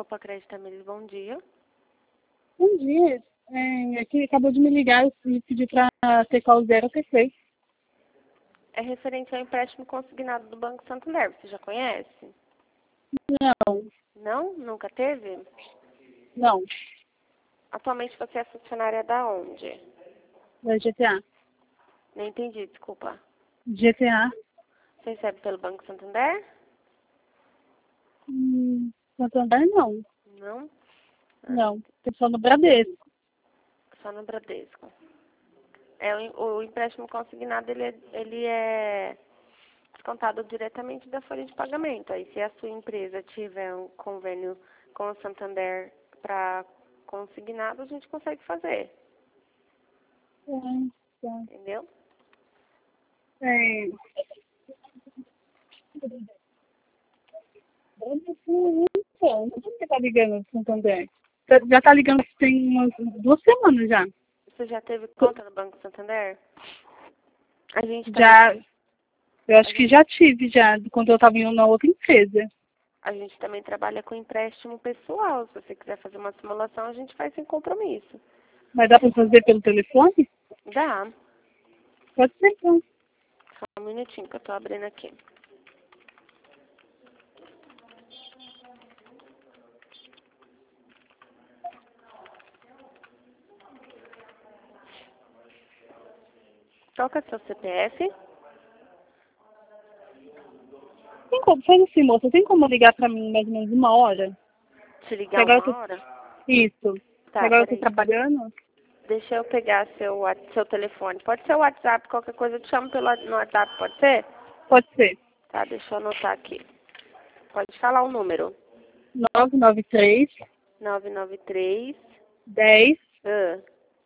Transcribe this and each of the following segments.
Grupo Acredita Milho, bom dia. Bom dia. Aqui acabou de me ligar e pedir para TK 0T6. É referente ao empréstimo consignado do Banco Santander. Você já conhece? Não, Não? Nunca teve? não. Atualmente você é funcionária da onde? Da GTA. Não entendi, desculpa. GTA? Você recebe pelo Banco Santander? Santander não. Não? Não. Tô só no Bradesco. Só no Bradesco. O empréstimo consignado, ele é descontado diretamente da folha de pagamento. Aí, se a sua empresa tiver um convênio com o Santander para consignado, a gente consegue fazer. Tá. Entendeu? Então, por que você tá ligando pro Santander? Já tá ligando tem umas 2 semanas já. Você já teve conta no Banco Santander? A gente Já. Eu acho que já tive já, quando eu estava indo na outra empresa. A gente também trabalha com empréstimo pessoal. Se você quiser fazer uma simulação, a gente faz sem compromisso. Mas dá para fazer pelo telefone? Dá. Pode ser então. Só um minutinho que eu tô abrindo aqui. Qual que é o seu CPF? Tem como, faz assim, moça, tem como ligar para mim mais ou menos 1 hora? Te Que ligar agora uma eu tô... hora? Isso. Tá, Que agora eu tô peraí. trabalhando. Deixa eu pegar seu telefone. Pode ser o WhatsApp, qualquer coisa eu te chamo no WhatsApp, pode ser? Pode ser. Tá, deixa eu anotar aqui. Pode falar o número. 993 993 10 ah,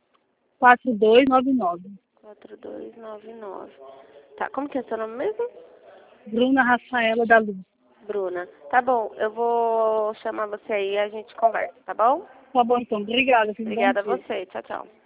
4299. 4299. Tá, como que é seu nome mesmo? Bruna Rafaela da Luz. Bruna. Tá bom, eu vou chamar você aí e a gente conversa, tá bom? Tá bom então, obrigada, filho. Bom Obrigada a dia. você. Tchau, tchau.